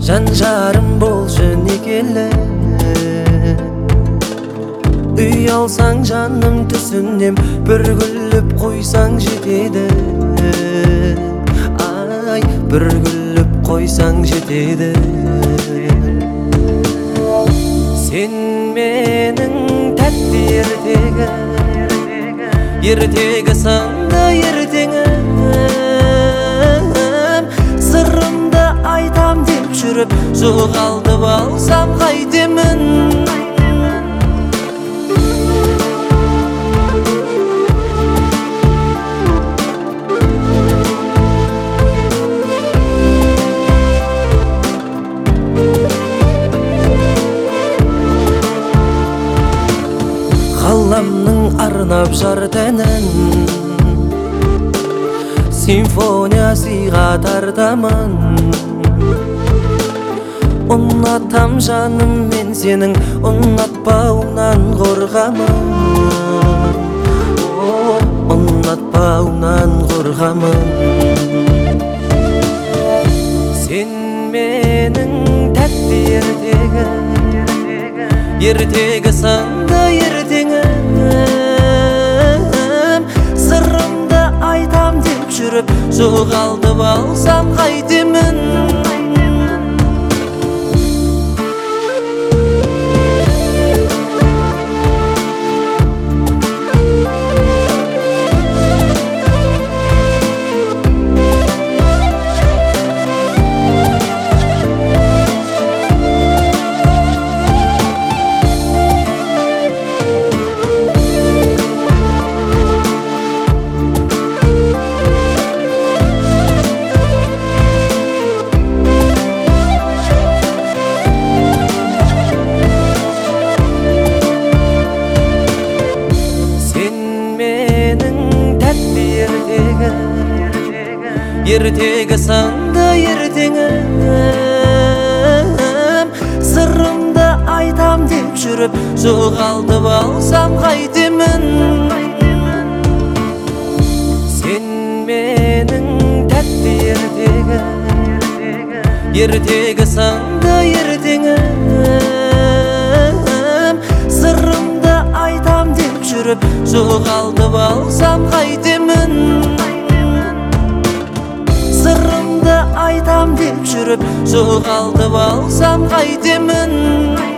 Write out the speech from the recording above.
жан жарым болчу никеле. Үй алсаң жаным түсінем, бір күліп қойсаң жетеді. Ай, бір күліп қойсаң жетеді. Сен менің тәтті ертегі сынды ертеңім. Сырымды айтам деп жүріп, жоғалтып алсам қайтемін. Қаламның арнап жар тәнін, симфония сыйға тартамын. Ұнатам жаным мен сенің, ұнатпауыңнан қорғамын. Ұнатпауыңнан қорғамын. Сен менің тәтті ертегі сынды ертеңім. Сырымды айтам деп жүріп, жоғалтып алсам қайтемін. Ертегі сынды ертеңім. Сырымды айтам деп жүріп, жоғалтып алсам қайтемін. Сен менің тәтті ертегі сынды ертеңім. Сырымды айтам деп жүріп, жоғалтып алсам қайтемін. Сырымды айтам деп жүріп, жоғалтып алсам қайтемін.